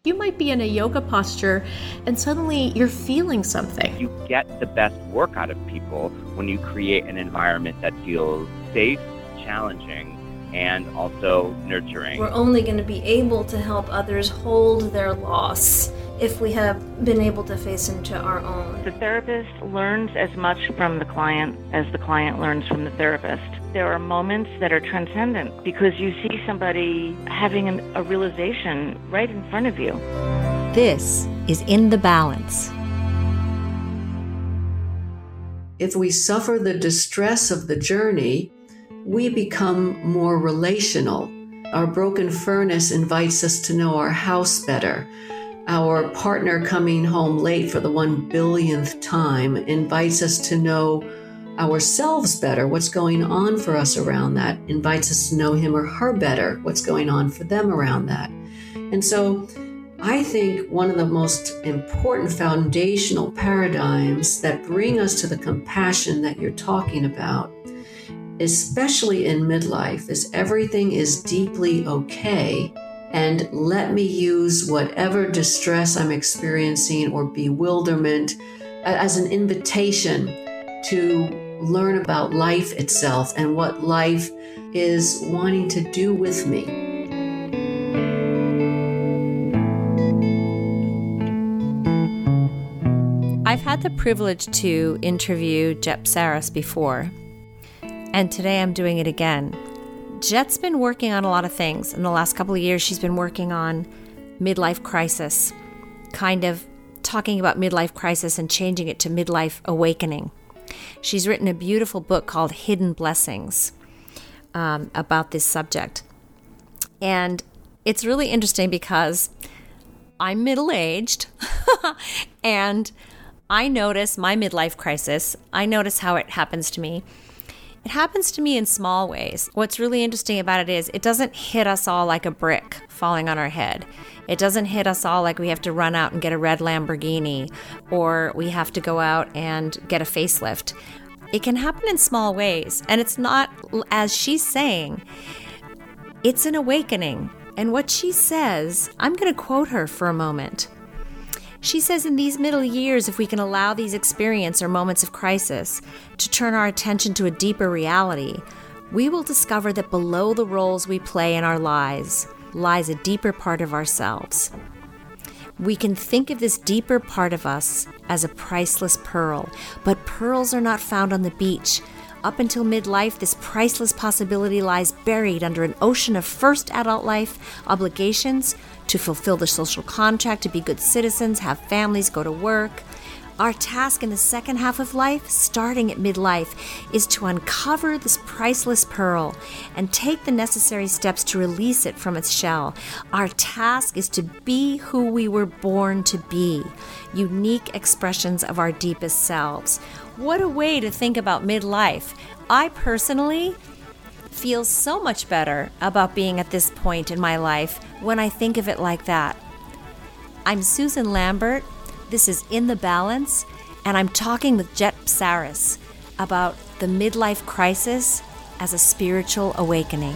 You might be in a yoga posture and suddenly you're feeling something. You get the best work out of people when you create an environment that feels safe, challenging, and also nurturing. We're only going to be able to help others hold their loss if we have been able to face into our own. The therapist learns as much from the client as the client learns from the therapist. There are moments that are transcendent because you see somebody having a realization right in front of you. This is In the Balance. If we suffer the distress of the journey, we become more relational. Our broken furnace invites us to know our house better. Our partner coming home late for the 1 billionth time invites us to know ourselves better, what's going on for us around that, invites us to know him or her better, what's going on for them around that. And so I think one of the most important foundational paradigms that bring us to the compassion that you're talking about, especially in midlife, is everything is deeply okay. And let me use whatever distress I'm experiencing or bewilderment as an invitation to learn about life itself and what life is wanting to do with me. I've had the privilege to interview Jet Psaris before, and today I'm doing it again. Jet's been working on a lot of things. In the last couple of years, she's been working on midlife crisis, kind of talking about midlife crisis and changing it to midlife awakening. She's written a beautiful book called Hidden Blessings about this subject. And it's really interesting because I'm middle-aged and I notice my midlife crisis. I notice how it happens to me. It happens to me in small ways. What's really interesting about it is it doesn't hit us all like a brick falling on our head. It doesn't hit us all like we have to run out and get a red Lamborghini or we have to go out and get a facelift. It can happen in small ways. And it's not, as she's saying, it's an awakening. And what she says, I'm going to quote her for a moment. She says, in these middle years, if we can allow these experiences or moments of crisis to turn our attention to a deeper reality, we will discover that below the roles we play in our lives lies a deeper part of ourselves. We can think of this deeper part of us as a priceless pearl, but pearls are not found on the beach. Up until midlife, this priceless possibility lies buried under an ocean of first adult life obligations to fulfill the social contract, to be good citizens, have families, go to work. Our task in the second half of life, starting at midlife, is to uncover this priceless pearl and take the necessary steps to release it from its shell. Our task is to be who we were born to be, unique expressions of our deepest selves. What a way to think about midlife. I personally feel so much better about being at this point in my life when I think of it like that. I'm Susan Lambert. This is In the Balance, and I'm talking with Jet Psaris about the midlife crisis as a spiritual awakening.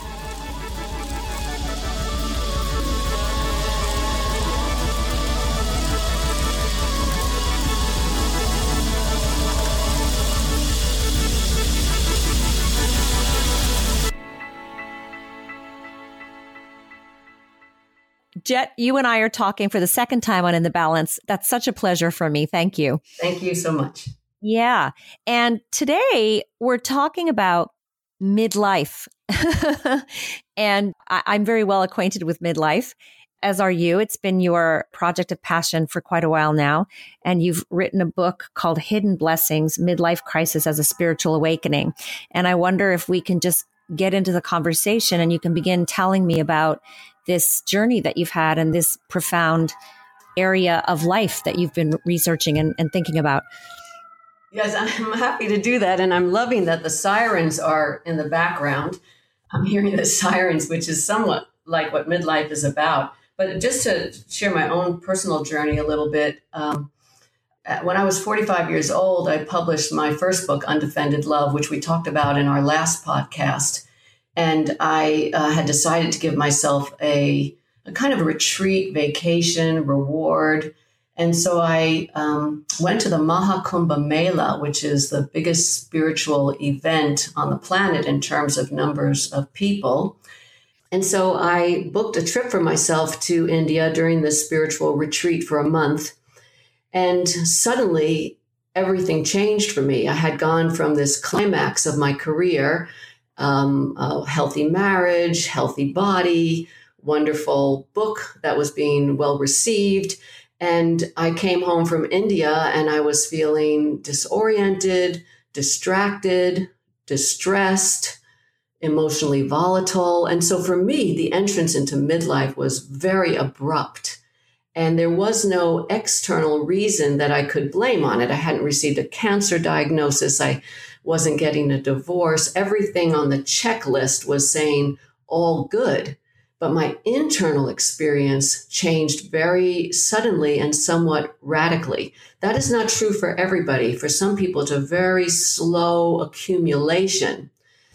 Jet, you and I are talking for the second time on In the Balance. That's such a pleasure for me. Thank you. Thank you so much. Yeah. And today we're talking about midlife. And I'm very well acquainted with midlife, as are you. It's been your project of passion for quite a while now. And you've written a book called Hidden Blessings, Midlife Crisis as a Spiritual Awakening. And I wonder if we can just get into the conversation and you can begin telling me about this journey that you've had and this profound area of life that you've been researching and thinking about. Yes, I'm happy to do that. And I'm loving that the sirens are in the background. I'm hearing the sirens, which is somewhat like what midlife is about. But just to share my own personal journey a little bit, when I was 45 years old, I published my first book, Undefended Love, which we talked about in our last podcast. And I had decided to give myself a a kind of retreat, vacation, reward. And so I went to the Mahakumbha Mela, which is the biggest spiritual event on the planet in terms of numbers of people. And so I booked a trip for myself to India during this spiritual retreat for a month. And suddenly everything changed for me. I had gone from this climax of my career, a healthy marriage, healthy body, wonderful book that was being well received. And I came home from India and I was feeling disoriented, distracted, distressed, emotionally volatile. And so for me, the entrance into midlife was very abrupt. And there was no external reason that I could blame on it. I hadn't received a cancer diagnosis. I wasn't getting a divorce. Everything on the checklist was saying all good. But my internal experience changed very suddenly and somewhat radically. That is not true for everybody. For some people, it's a very slow accumulation.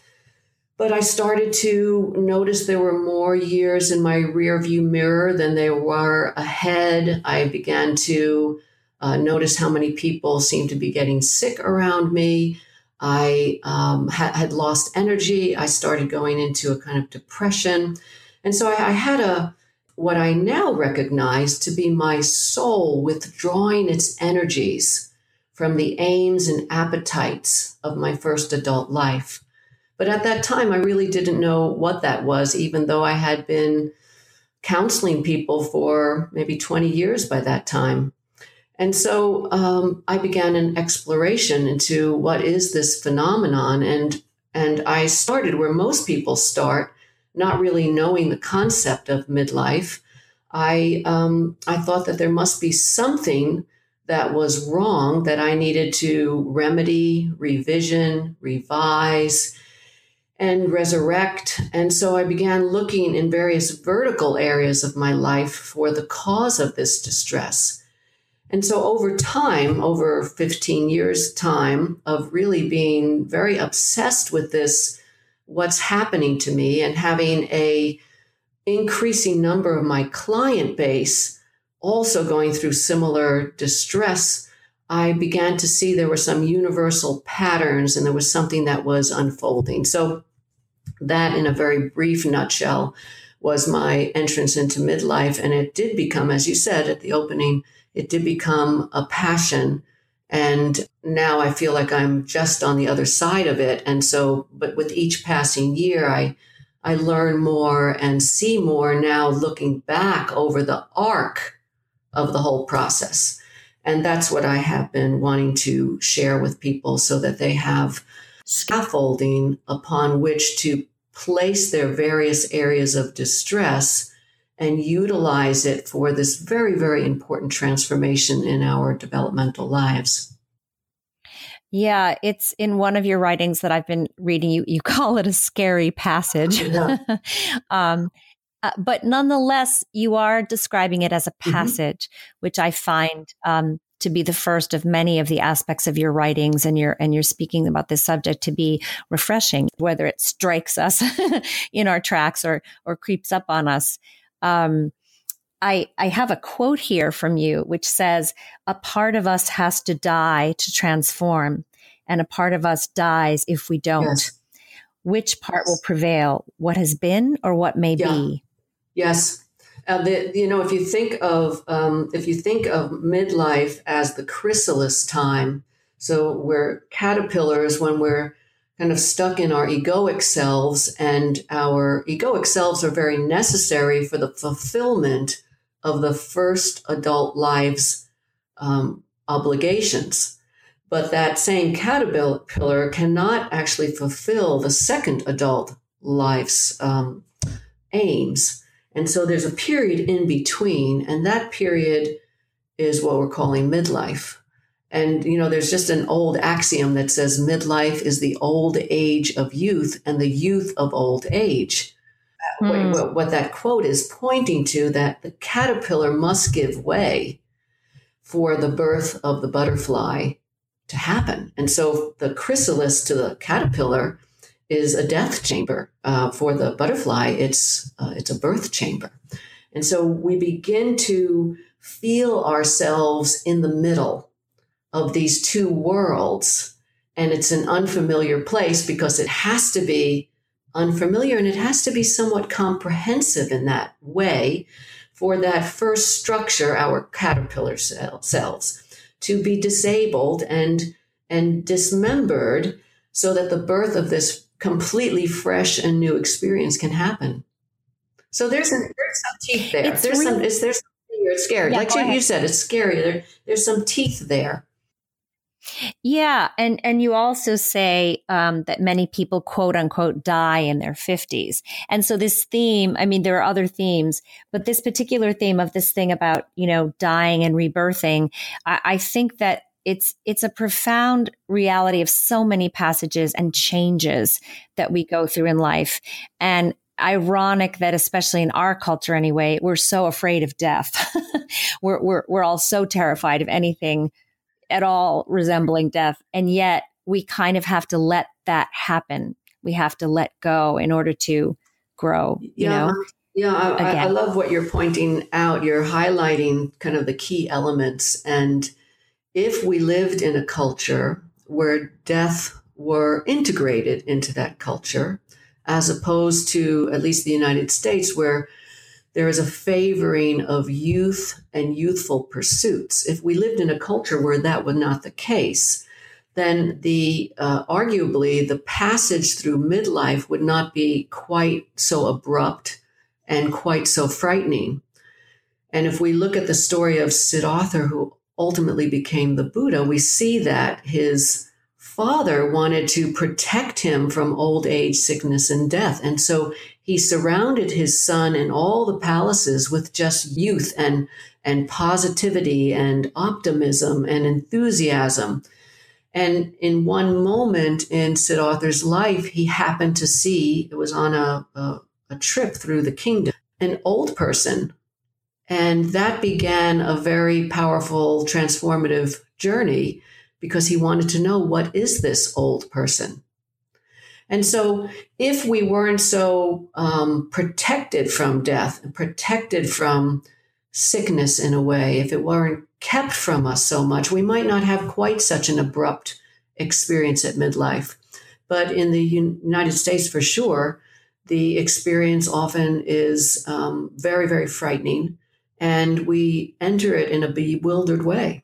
But I started to notice there were more years in my rearview mirror than there were ahead. I began to notice how many people seemed to be getting sick around me. I had lost energy. I started going into a kind of depression. And so I had what I now recognize to be my soul withdrawing its energies from the aims and appetites of my first adult life. But at that time, I really didn't know what that was, even though I had been counseling people for maybe 20 years by that time. And so I began an exploration into what is this phenomenon. And I started where most people start, not really knowing the concept of midlife. I thought that there must be something that was wrong that I needed to remedy, revision, revise, and resurrect. And so I began looking in various vertical areas of my life for the cause of this distress. And so over time, over 15 years' time of really being very obsessed with this, what's happening to me, and having a increasing number of my client base also going through similar distress, I began to see there were some universal patterns and there was something that was unfolding. So that, in a very brief nutshell, was my entrance into midlife. And it did become, as you said at the opening, it did become a passion. And now I feel like I'm just on the other side of it. And so, but with each passing year, I learn more and see more now looking back over the arc of the whole process. And that's what I have been wanting to share with people so that they have scaffolding upon which to place their various areas of distress and utilize it for this very, very important transformation in our developmental lives. Yeah, it's in one of your writings that I've been reading. You call it a scary passage. Yeah. But nonetheless, you are describing it as a passage, which I find to be the first of many of the aspects of your writings, and you're speaking about this subject to be refreshing, whether it strikes us in our tracks or creeps up on us. I have a quote here from you, which says, "A part of us has to die to transform, and a part of us dies if we don't." Yes. Which part will prevail? What has been or what may be? Yes. If you think of midlife as the chrysalis time, so we're caterpillars when we're kind of stuck in our egoic selves, and our egoic selves are very necessary for the fulfillment of the first adult life's obligations. But that same caterpillar cannot actually fulfill the second adult life's aims. And so there's a period in between, and that period is what we're calling midlife. And, there's just an old axiom that says midlife is the old age of youth and the youth of old age. What that quote is pointing to, that the caterpillar must give way for the birth of the butterfly to happen. And so the chrysalis to the caterpillar is a death chamber. For the butterfly, it's a birth chamber. And so we begin to feel ourselves in the middle of these two worlds. And it's an unfamiliar place because it has to be unfamiliar and it has to be somewhat comprehensive in that way for that first structure, our caterpillar cells, to be disabled and dismembered so that the birth of this completely fresh and new experience can happen. So there's some teeth there. There's something you're scared. Yeah, like you said, it's scary. There's some teeth there. Yeah. And you also say that many people, quote unquote, die in their 50s. And so this theme, I mean, there are other themes, but this particular theme of this thing about, dying and rebirthing, I think that it's a profound reality of so many passages and changes that we go through in life. And ironic that especially in our culture anyway, we're so afraid of death. we're all so terrified of anything at all resembling death. And yet we kind of have to let that happen. We have to let go in order to grow, you know? Yeah, I love what you're pointing out. You're highlighting kind of the key elements. And if we lived in a culture where death were integrated into that culture, as opposed to at least the United States, where there is a favoring of youth and youthful pursuits. If we lived in a culture where that was not the case, then arguably the passage through midlife would not be quite so abrupt and quite so frightening. And if we look at the story of Siddhartha, who ultimately became the Buddha, we see that his father wanted to protect him from old age, sickness, and death. And so he surrounded his son in all the palaces with just youth and positivity and optimism and enthusiasm. And in one moment in Siddhartha's life, he happened to see, it was on a trip through the kingdom, an old person. And that began a very powerful, transformative journey because he wanted to know, what is this old person? And so if we weren't so protected from death and protected from sickness in a way, if it weren't kept from us so much, we might not have quite such an abrupt experience at midlife. But in the United States, for sure, the experience often is very, very frightening. And we enter it in a bewildered way.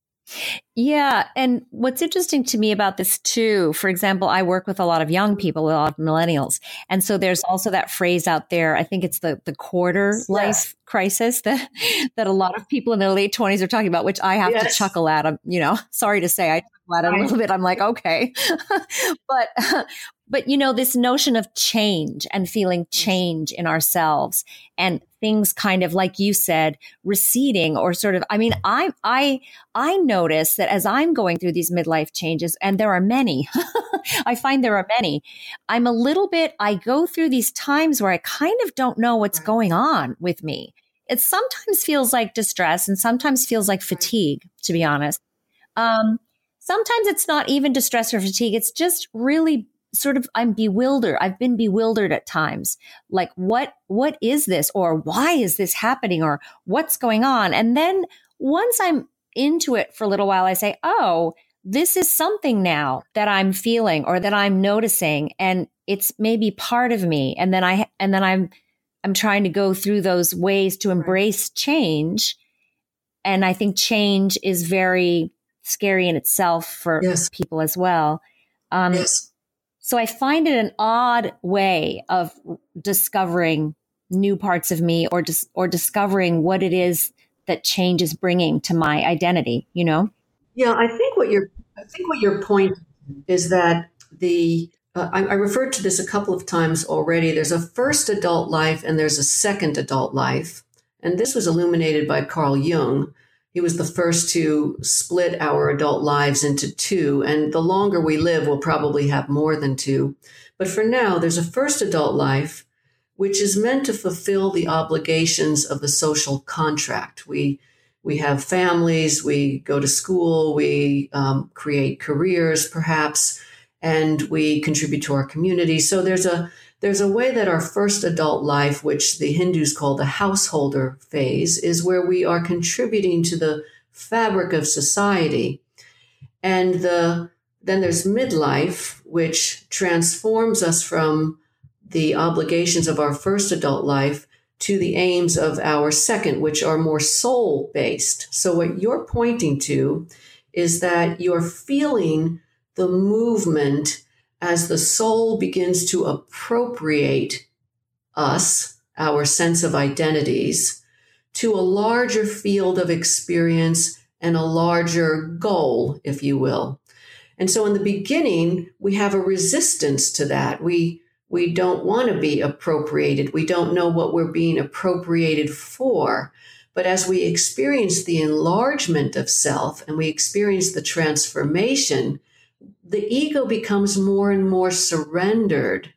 Yeah. And what's interesting to me about this too, for example, I work with a lot of young people, a lot of millennials. And so there's also that phrase out there. I think it's the quarter life crisis that a lot of people in their late 20s are talking about, which I have to chuckle at. I'm, sorry to say, I chuckle at it a little bit. I'm like, okay. But this notion of change and feeling change in ourselves and things kind of, like you said, receding or sort of, I notice that as I'm going through these midlife changes, and there are many, I find there are many, I go through these times where I kind of don't know what's going on with me. It sometimes feels like distress and sometimes feels like fatigue, to be honest. Sometimes it's not even distress or fatigue. It's just really sort of, I'm bewildered. I've been bewildered at times. Like, what is this? Or why is this happening? Or what's going on? And then once I'm into it for a little while, I say, oh, this is something now that I'm feeling or that I'm noticing. And it's maybe part of me. And then I'm trying to go through those ways to embrace change. And I think change is very scary in itself for people as well. So I find it an odd way of discovering new parts of me or discovering what it is that change is bringing to my identity, Yeah, I think what your point is that I referred to this a couple of times already. There's a first adult life and there's a second adult life. And this was illuminated by Carl Jung. He was the first to split our adult lives into two. And the longer we live, we'll probably have more than two. But for now, there's a first adult life, which is meant to fulfill the obligations of the social contract. We have families, we go to school, we create careers, perhaps, and we contribute to our community. So there's there's a way that our first adult life, which the Hindus call the householder phase, is where we are contributing to the fabric of society. And then there's midlife, which transforms us from the obligations of our first adult life to the aims of our second, which are more soul-based. So what you're pointing to is that you're feeling the movement as the soul begins to appropriate us, our sense of identities, to a larger field of experience and a larger goal, if you will. And so in the beginning, we have a resistance to that. We don't want to be appropriated. We don't know what we're being appropriated for. But as we experience the enlargement of self and we experience the transformation, the ego becomes more and more surrendered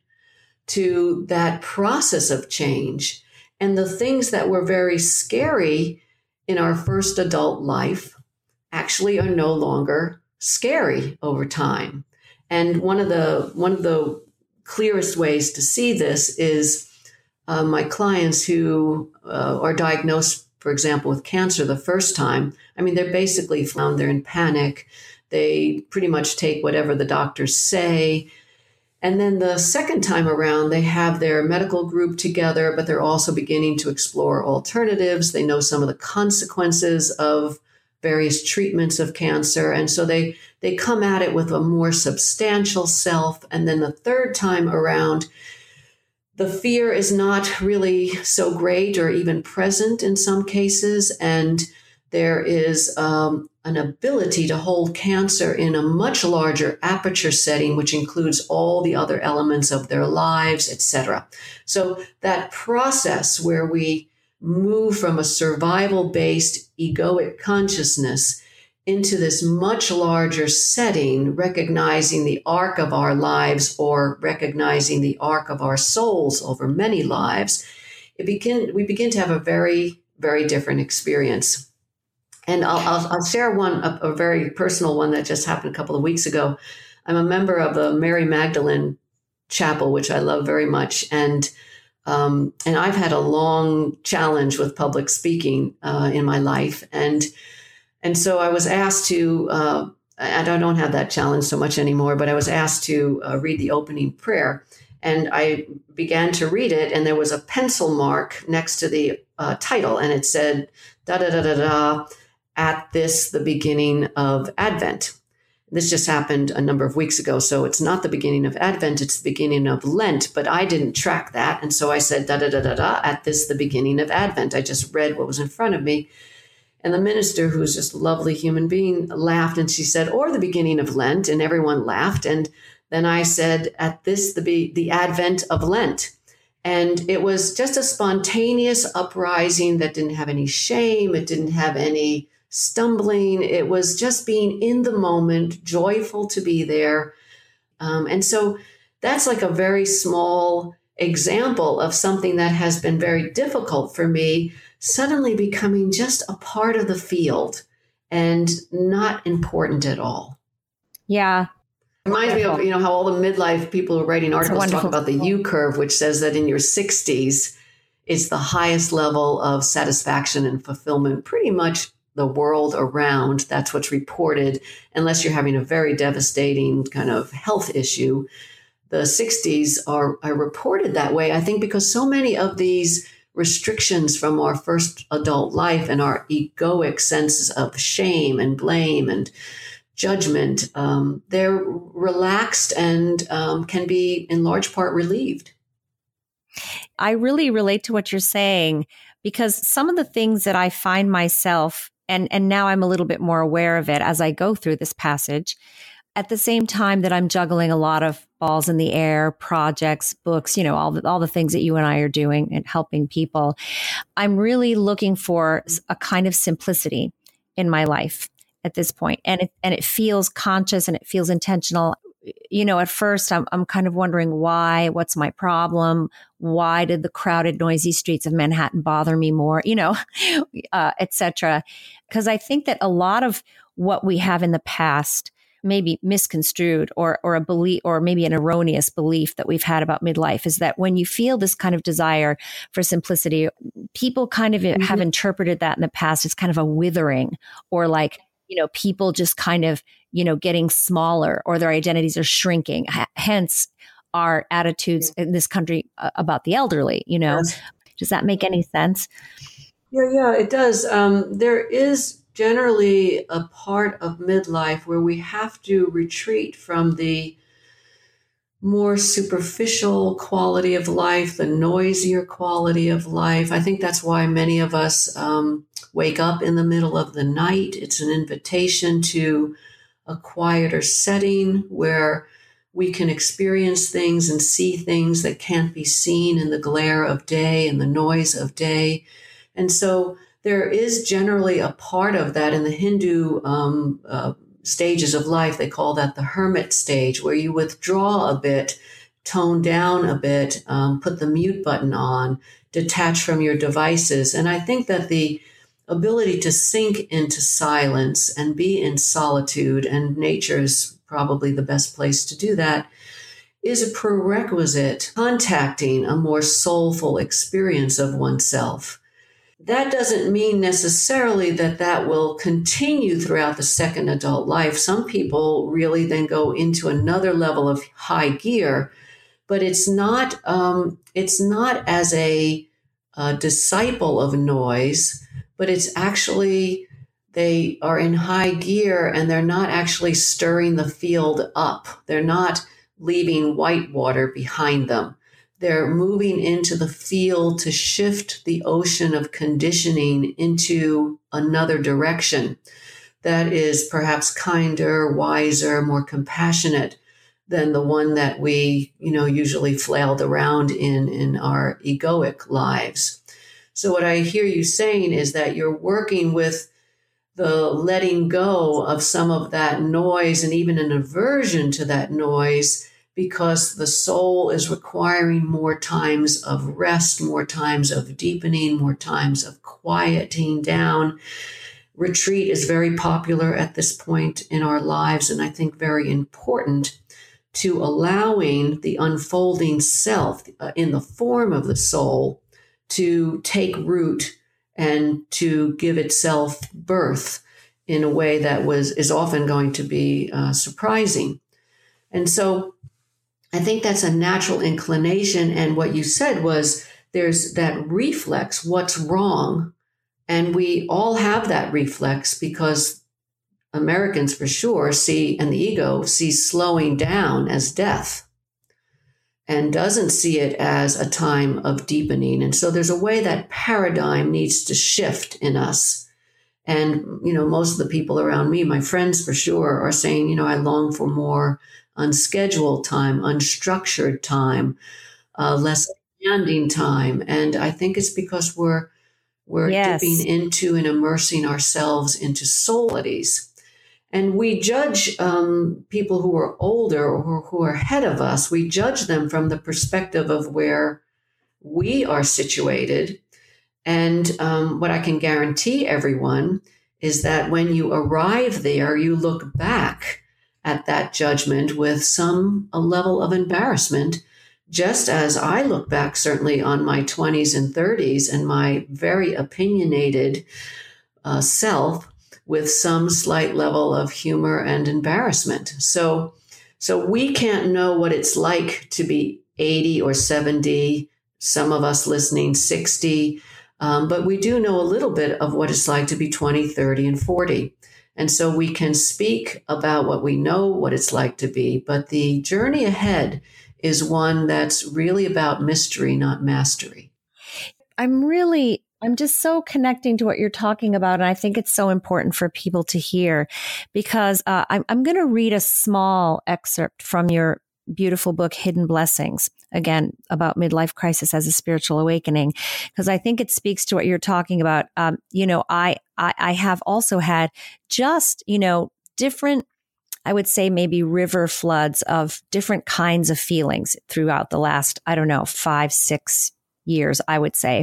to that process of change. And the things that were very scary in our first adult life actually are no longer scary over time. And one of the clearest ways to see this is my clients who are diagnosed, for example, with cancer the first time. I mean, they're basically found they're in panic. They pretty much take whatever the doctors say. And then the second time around, they have their medical group together, but they're also beginning to explore alternatives. They know some of the consequences of various treatments of cancer. And so they come at it with a more substantial self. And then the third time around, the fear is not really so great or even present in some cases. And there is an ability to hold cancer in a much larger aperture setting, which includes all the other elements of their lives, etc. So that process where we move from a survival-based egoic consciousness into this much larger setting, recognizing the arc of our lives or recognizing the arc of our souls over many lives, we begin to have a very, very different experience. And I'll share a very personal one that just happened a couple of weeks ago. I'm a member of the Mary Magdalene Chapel, which I love very much. And I've had a long challenge with public speaking in my life. And so I was asked to, and I don't have that challenge so much anymore, but I was asked to read the opening prayer. And I began to read it, and there was a pencil mark next to the title, and it said, da-da-da-da-da, at this, the beginning of Advent. This just happened a number of weeks ago, so it's not the beginning of Advent, it's the beginning of Lent, but I didn't track that, and so I said, da-da-da-da-da, at this, the beginning of Advent. I just read what was in front of me, and the minister, who's just a lovely human being, laughed, and she said, or the beginning of Lent, and everyone laughed, and then I said, at this, the Advent of Lent. And it was just a spontaneous uprising that didn't have any shame, it didn't have any stumbling. It was just being in the moment, joyful to be there. And so that's like a very small example of something that has been very difficult for me, suddenly becoming just a part of the field and not important at all. Yeah. Reminds me of, how all the midlife people who are writing articles talk about the U curve, which says that in your 60s, it's the highest level of satisfaction and fulfillment pretty much the world around. That's what's reported, unless you're having a very devastating kind of health issue. The 60s are reported that way, I think, because so many of these restrictions from our first adult life and our egoic senses of shame and blame and judgment, they're relaxed and can be in large part relieved. I really relate to what you're saying, because some of the things that I find myself, and now I'm a little bit more aware of it as I go through this passage, at the same time that I'm juggling a lot of balls in the air, projects, books, all the things that you and I are doing and helping people, I'm really looking for a kind of simplicity in my life at this point. And it feels conscious and it feels intentional. At first I'm kind of wondering why, what's my problem? Why did the crowded, noisy streets of Manhattan bother me more, et cetera? Because I think that a lot of what we have in the past maybe misconstrued or a belief, or maybe an erroneous belief that we've had about midlife, is that when you feel this kind of desire for simplicity, people kind of have interpreted that in the past as kind of a withering, or like, people just kind of, getting smaller, or their identities are shrinking. Hence our attitudes in this country about the elderly, Yes. Does that make any sense? Yeah, it does. There is generally a part of midlife where we have to retreat from the more superficial quality of life, the noisier quality of life. I think that's why many of us wake up in the middle of the night. It's an invitation to a quieter setting where we can experience things and see things that can't be seen in the glare of day and the noise of day. And so there is generally a part of that in the Hindu stages of life. They call that the hermit stage, where you withdraw a bit, tone down a bit, put the mute button on, detach from your devices. And I think that the ability to sink into silence and be in solitude, and nature is probably the best place to do that, is a prerequisite contacting a more soulful experience of oneself. That doesn't mean necessarily that will continue throughout the second adult life. Some people really then go into another level of high gear, but it's not as a disciple of noise, but it's actually they are in high gear and they're not actually stirring the field up. They're not leaving white water behind them. They're moving into the field to shift the ocean of conditioning into another direction that is perhaps kinder, wiser, more compassionate than the one that we, usually flailed around in our egoic lives. So what I hear you saying is that you're working with the letting go of some of that noise and even an aversion to that noise, because the soul is requiring more times of rest, more times of deepening, more times of quieting down. Retreat is very popular at this point in our lives, and I think very important to allowing the unfolding self in the form of the soul to take root and to give itself birth in a way that is often going to be surprising. And so I think that's a natural inclination. And what you said was there's that reflex, what's wrong? And we all have that reflex because Americans for sure see, and the ego sees slowing down as death and doesn't see it as a time of deepening. And so there's a way that paradigm needs to shift in us. And, most of the people around me, my friends for sure, are saying, I long for more unscheduled time, unstructured time, less demanding time. And I think it's because we're Yes. dipping into and immersing ourselves into soulities. And we judge people who are older or who are ahead of us, we judge them from the perspective of where we are situated. And what I can guarantee everyone is that when you arrive there, you look back at that judgment with a level of embarrassment, just as I look back certainly on my 20s and 30s and my very opinionated self with some slight level of humor and embarrassment. So we can't know what it's like to be 80 or 70, some of us listening 60, but we do know a little bit of what it's like to be 20, 30, and 40. And so we can speak about what we know, what it's like to be, but the journey ahead is one that's really about mystery, not mastery. I'm just so connecting to what you're talking about. And I think it's so important for people to hear, because I'm going to read a small excerpt from your beautiful book, Hidden Blessings, again, about midlife crisis as a spiritual awakening, because I think it speaks to what you're talking about. I have also had just, different, I would say maybe river floods of different kinds of feelings throughout the last, 5-6 years, I would say.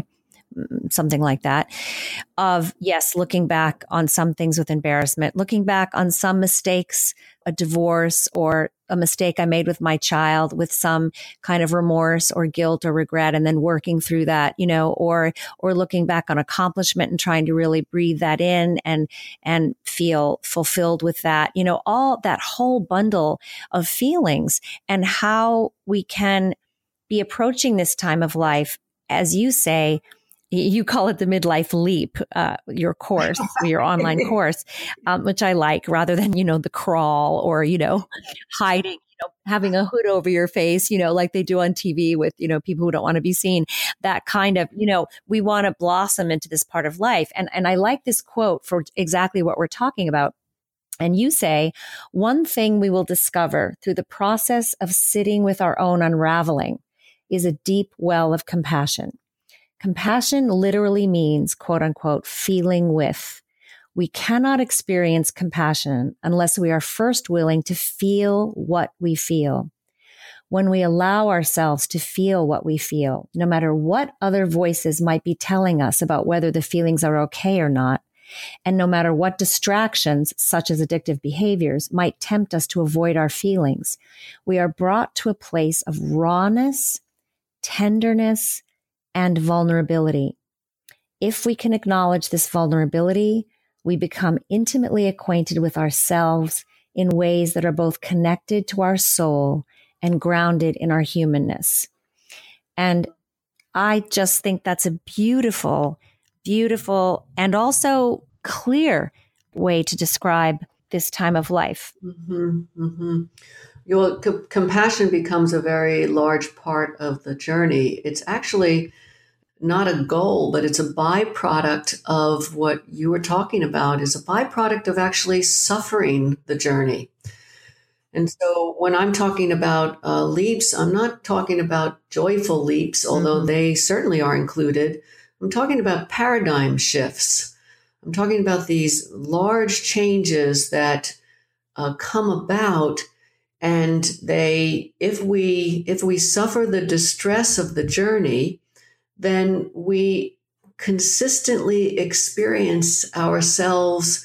something like that, of yes, looking back on some things with embarrassment, looking back on some mistakes, a divorce or a mistake I made with my child with some kind of remorse or guilt or regret, and then working through that, or looking back on accomplishment and trying to really breathe that in and feel fulfilled with that, all that whole bundle of feelings, and how we can be approaching this time of life, as you say. You call it the midlife leap, your course, your online course, which I like, rather than, the crawl or, hiding, having a hood over your face, like they do on TV with, people who don't want to be seen. That kind of, we want to blossom into this part of life. And I like this quote for exactly what we're talking about. And you say, one thing we will discover through the process of sitting with our own unraveling is a deep well of compassion. Compassion literally means, quote unquote, feeling with. We cannot experience compassion unless we are first willing to feel what we feel. When we allow ourselves to feel what we feel, no matter what other voices might be telling us about whether the feelings are okay or not, and no matter what distractions, such as addictive behaviors, might tempt us to avoid our feelings, we are brought to a place of rawness, tenderness, and vulnerability. If we can acknowledge this vulnerability, we become intimately acquainted with ourselves in ways that are both connected to our soul and grounded in our humanness. And I just think that's a beautiful, beautiful, and also clear way to describe this time of life. Mm-hmm, mm-hmm. Compassion becomes a very large part of the journey. It's actually not a goal, but it's a byproduct of what you were talking about, is a byproduct of actually suffering the journey. And so when I'm talking about leaps, I'm not talking about joyful leaps, although they certainly are included. I'm talking about paradigm shifts. I'm talking about these large changes that come about. And if we suffer the distress of the journey, then we consistently experience ourselves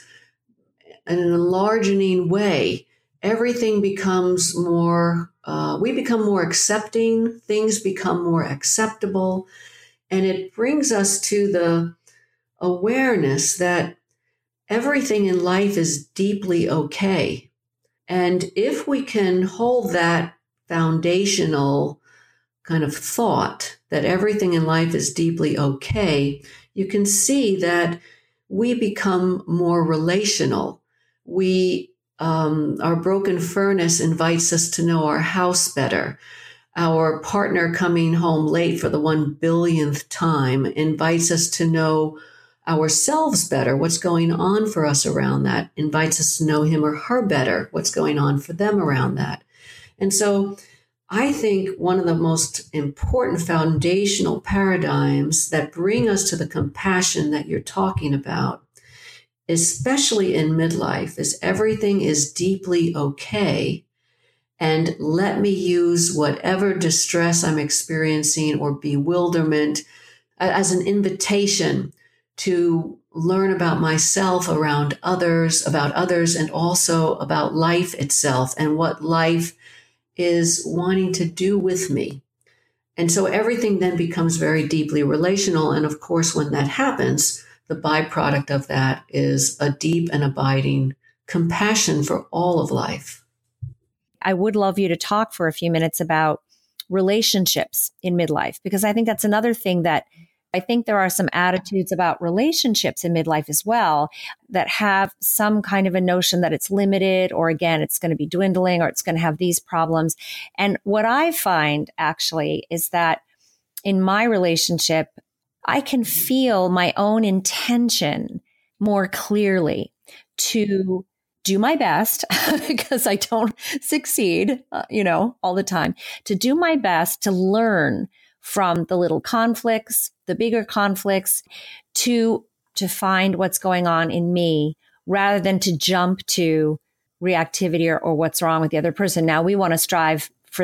in an enlarging way. Everything becomes more, we become more accepting, things become more acceptable, and it brings us to the awareness that everything in life is deeply okay. And if we can hold that foundational kind of thought that everything in life is deeply okay, you can see that we become more relational. Our broken furnace invites us to know our house better. Our partner coming home late for the 1 billionth time invites us to know ourselves better, what's going on for us around that, invites us to know him or her better, what's going on for them around that. And so I think one of the most important foundational paradigms that bring us to the compassion that you're talking about, especially in midlife, is everything is deeply okay. And let me use whatever distress I'm experiencing or bewilderment as an invitation to learn about myself about others, and also about life itself and what life is wanting to do with me. And so everything then becomes very deeply relational. And of course, when that happens, the byproduct of that is a deep and abiding compassion for all of life. I would love you to talk for a few minutes about relationships in midlife, because I think that's another thing that I think there are some attitudes about relationships in midlife as well that have some kind of a notion that it's limited, or again, it's going to be dwindling, or it's going to have these problems. And what I find actually is that in my relationship, I can feel my own intention more clearly to do my best because I don't succeed, all the time, to do my best to learn from the little conflicts, the bigger conflicts, to find what's going on in me rather than to jump to reactivity or what's wrong with the other person. Now we want to strive for this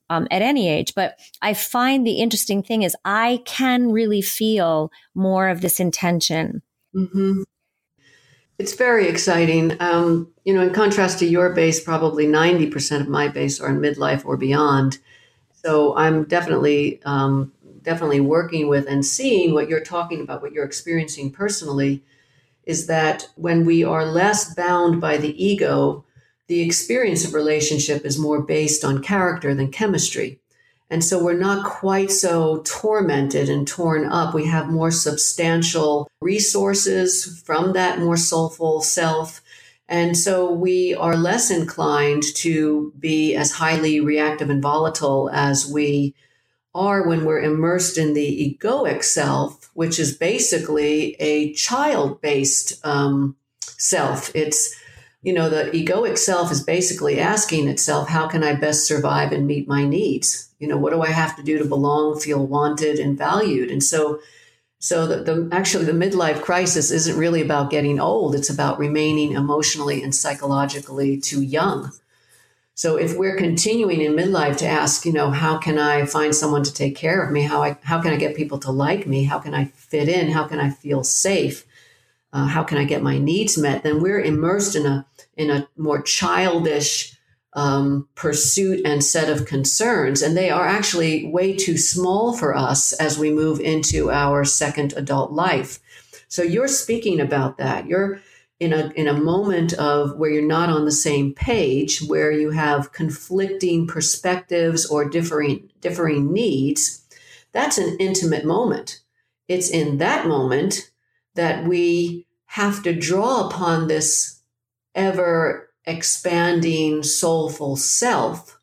at any age. But I find the interesting thing is I can really feel more of this intention. Mm-hmm. It's very exciting. In contrast to your base, probably 90% of my base are in midlife or beyond. So I'm definitely working with and seeing what you're talking about, what you're experiencing personally, is that when we are less bound by the ego, the experience of relationship is more based on character than chemistry. And so we're not quite so tormented and torn up. We have more substantial resources from that more soulful self. And so we are less inclined to be as highly reactive and volatile as we are when we're immersed in the egoic self, which is basically a child-based self. It's, the egoic self is basically asking itself, how can I best survive and meet my needs? What do I have to do to belong, feel wanted and valued? And so actually the midlife crisis isn't really about getting old. It's about remaining emotionally and psychologically too young. So if we're continuing in midlife to ask, how can I find someone to take care of me? How can I get people to like me? How can I fit in? How can I feel safe? How can I get my needs met? Then we're immersed in a more childish pursuit and set of concerns. And they are actually way too small for us as we move into our second adult life. So you're speaking about that. You're in a moment of where you're not on the same page, where you have conflicting perspectives or differing needs. That's an intimate moment. It's in that moment that we have to draw upon this ever expanding soulful self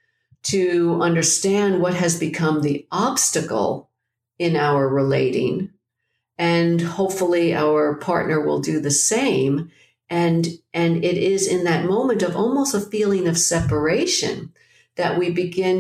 to understand what has become the obstacle in our relating. And hopefully our partner will do the same. And it is in that moment of almost a feeling of separation that we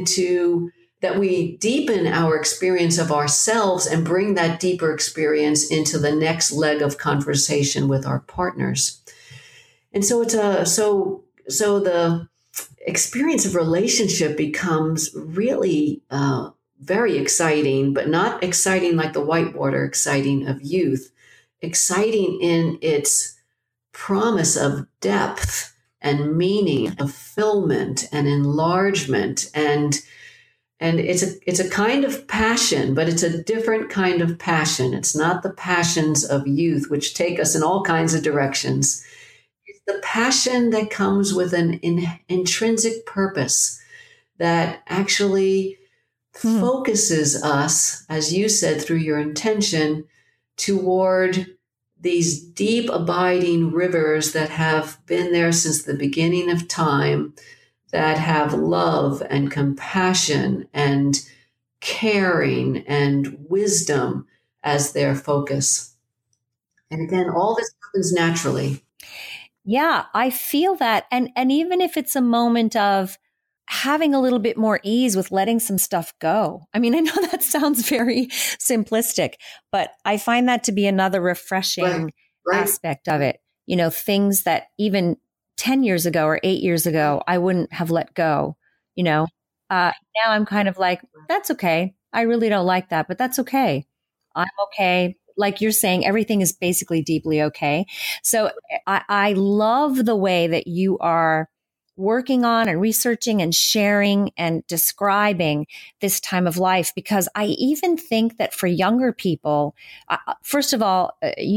deepen our experience of ourselves and bring that deeper experience into the next leg of conversation with our partners. And so so the experience of relationship becomes really very exciting, but not exciting like the whitewater exciting of youth, exciting in its promise of depth and meaning, fulfillment and enlargement. And it's a kind of passion, but it's a different kind of passion. It's not the passions of youth, which take us in all kinds of directions. It's the passion that comes with an intrinsic purpose that actually focuses us, as you said, through your intention, toward these deep, abiding rivers that have been there since the beginning of time, that have love and compassion and caring and wisdom as their focus. And again, all this happens naturally. Yeah, I feel that. And even if it's a moment of having a little bit more ease with letting some stuff go. I mean, I know that sounds very simplistic, but I find that to be another refreshing aspect of it. You know, things that even 10 years ago or 8 years ago, I wouldn't have let go, you know. Now I'm kind of like, that's okay. I really don't like that, but that's okay. I'm okay. Like you're saying, everything is basically deeply okay. So I love the way that you are working on and researching and sharing and describing this time of life, because I even think that for younger people, first of all,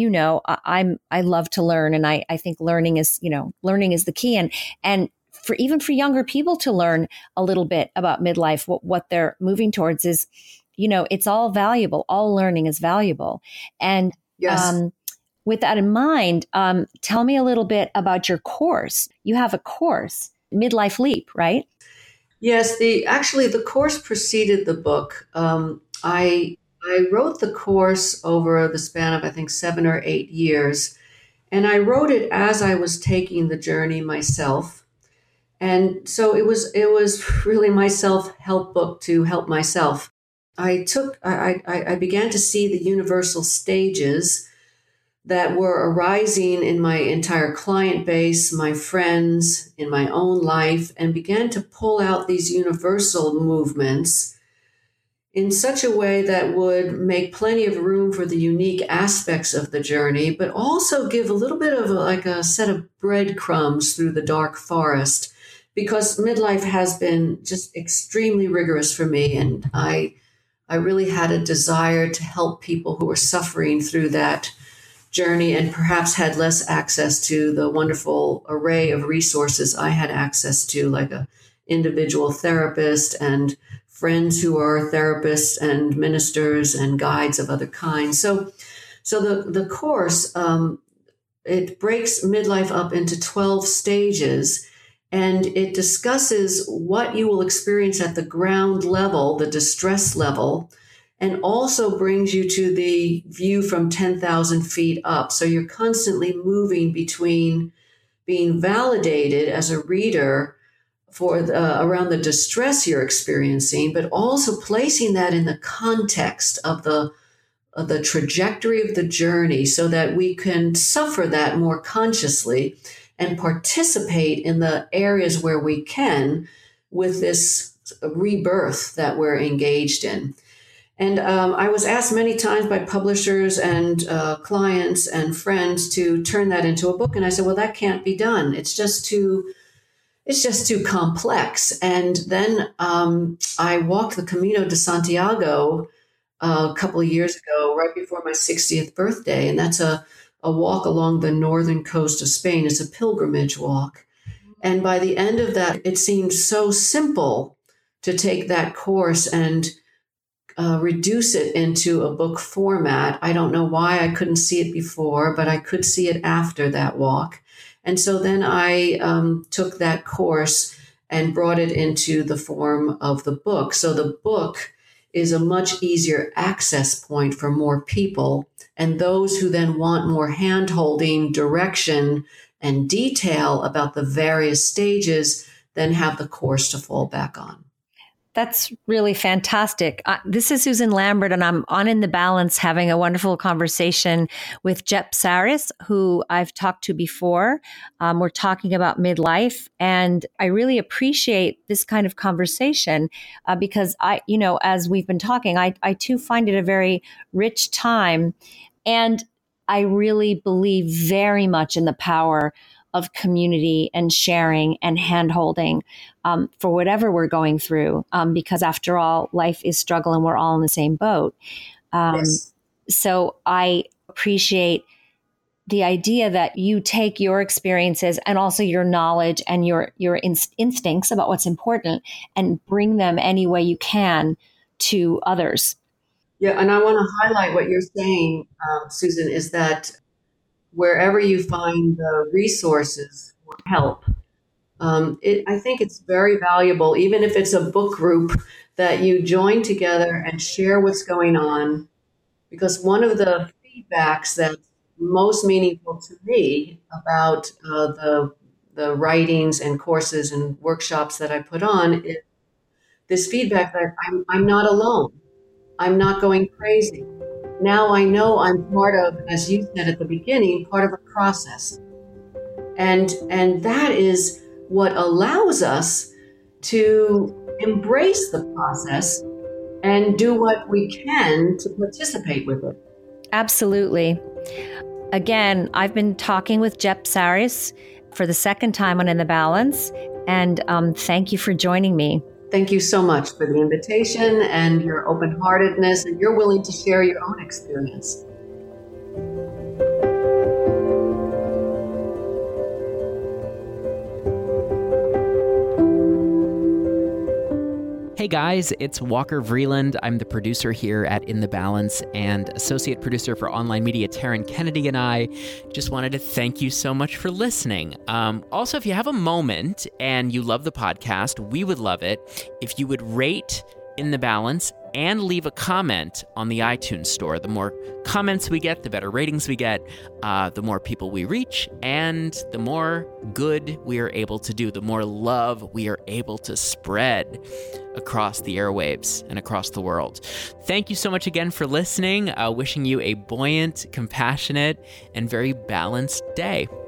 I love to learn, and I think learning is the key, and for even for younger people to learn a little bit about midlife, what they're moving towards is, it's all valuable. All learning is valuable. And yes. With that in mind, tell me a little bit about your course. You have a course, Midlife Leap, right? Yes, the course preceded the book. I wrote the course over the span of, I think, 7 or 8 years. And I wrote it as I was taking the journey myself. And so it was really my self-help book to help myself. I began to see the universal stages that were arising in my entire client base, my friends, in my own life, and began to pull out these universal movements in such a way that would make plenty of room for the unique aspects of the journey, but also give a little bit of a set of breadcrumbs through the dark forest, because midlife has been just extremely rigorous for me. And I really had a desire to help people who were suffering through that journey and perhaps had less access to the wonderful array of resources I had access to, like an individual therapist and friends who are therapists and ministers and guides of other kinds. So the course, it breaks midlife up into 12 stages, and it discusses what you will experience at the ground level, the distress level, and also brings you to the view from 10,000 feet up. So you're constantly moving between being validated as a reader for around the distress you're experiencing, but also placing that in the context of the trajectory of the journey, so that we can suffer that more consciously and participate in the areas where we can with this rebirth that we're engaged in. And I was asked many times by publishers and clients and friends to turn that into a book, and I said, well, that can't be done. It's just too complex. And then I walked the Camino de Santiago a couple of years ago, right before my 60th birthday. And that's a walk along the northern coast of Spain. It's a pilgrimage walk. And by the end of that, it seemed so simple to take that course and reduce it into a book format. I don't know why I couldn't see it before, but I could see it after that walk. And so then I took that course and brought it into the form of the book. So the book is a much easier access point for more people. And those who then want more hand-holding, direction, and detail about the various stages then have the course to fall back on. That's really fantastic. This is Susan Lambert, and I'm on In the Balance having a wonderful conversation with Jep Saris, who I've talked to before. We're talking about midlife, and I really appreciate this kind of conversation because as we've been talking, I too find it a very rich time, and I really believe very much in the power of community and sharing and hand-holding for whatever we're going through, because after all, life is struggle and we're all in the same boat. Yes. So I appreciate the idea that you take your experiences and also your knowledge and your instincts about what's important and bring them any way you can to others. Yeah, and I want to highlight what you're saying, Susan, is that wherever you find the resources for help, I think it's very valuable, even if it's a book group, that you join together and share what's going on. Because one of the feedbacks that's most meaningful to me about the writings and courses and workshops that I put on is this feedback that I'm not alone. I'm not going crazy. Now I know I'm part of, as you said at the beginning, part of a process. And that is what allows us to embrace the process and do what we can to participate with it. Absolutely. Again, I've been talking with Jep Saris for the second time on In the Balance, and thank you for joining me. Thank you so much for the invitation and your open-heartedness, and you're willing to share your own experience. Hey guys, it's Walker Vreeland. I'm the producer here at In the Balance and associate producer for online media Taryn Kennedy, and I just wanted to thank you so much for listening. Also, if you have a moment and you love the podcast, we would love it if you would rate In the Balance and leave a comment on the iTunes store. The more comments we get, the better ratings we get, the more people we reach, and the more good we are able to do, the more love we are able to spread across the airwaves and across the world. Thank you so much again for listening. Wishing you a buoyant, compassionate, and very balanced day.